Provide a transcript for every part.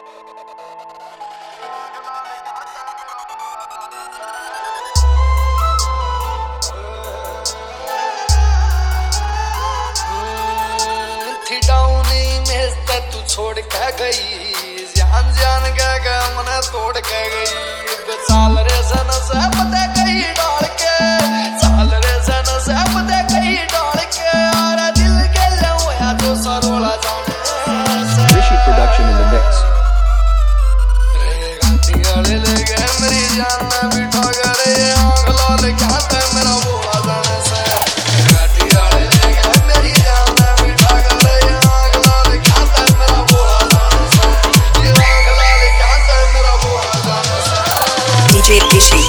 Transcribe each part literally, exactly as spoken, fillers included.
तू छोड़ के गई जान जान के ग मने तोड़ के गई साल रे सन से पते कहीं डाल के साल रे सन से पते कहीं डाल के और दिल के लौया तो सरोला जाने Rishi production in the mix. रे गाती वाले लगे मेरी जान में बिठा करे आंख लाल क्या ते मेरा बोला जाने से गाती वाले लगे मेरी जान में बिठा करे आंख लाल क्या ते मेरा बोला जाने से ये आंख लाल क्या ते मेरा बोला जाने से D J Rishi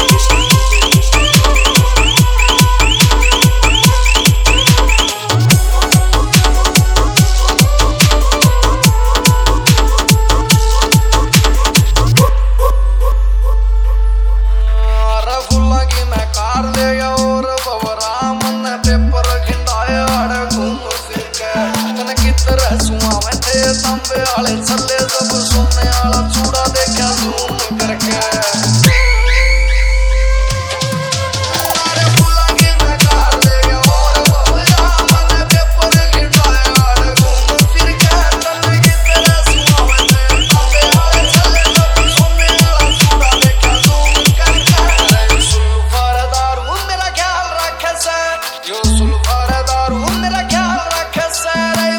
तंबे वाले छल्ले सब सोने वाला चूड़ा देखा जूम करके अरे फूला की मैं कार ले गया और बबरा मैंने पेपर गिराया और घूम फिर के तंबे की तरह सुहावे थे तंबे वाले छल्ले सब सोने वाला चूड़ा देखा जूम करके सुल्फार दारू मेरा ख्याल रखे से यो सुल्फार दारू मेरा ख्याल रखे से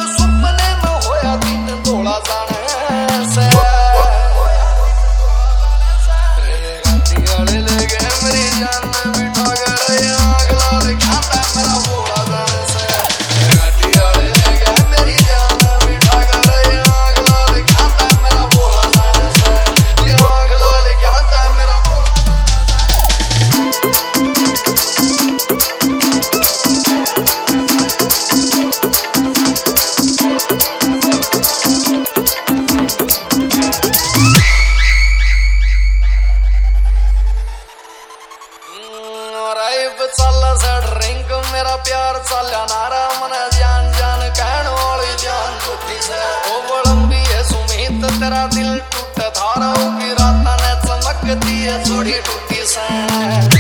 चल से ड्रिंक मेरा प्यार चलिया नारा मने जान जान कहने वाली जान टूटी से ओ बड़म्बी है सुमित तेरा दिल टूटे धारा की रात ने चमकती है थोड़ी टूटी से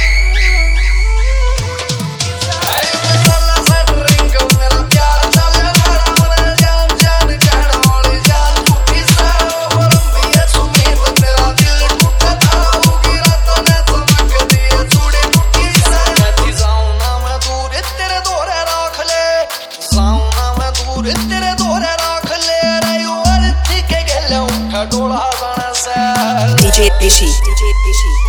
तेरे दोरे राख ले रही और ठीक है गेले उठा डोला जाने से D J Rishi D J Rishi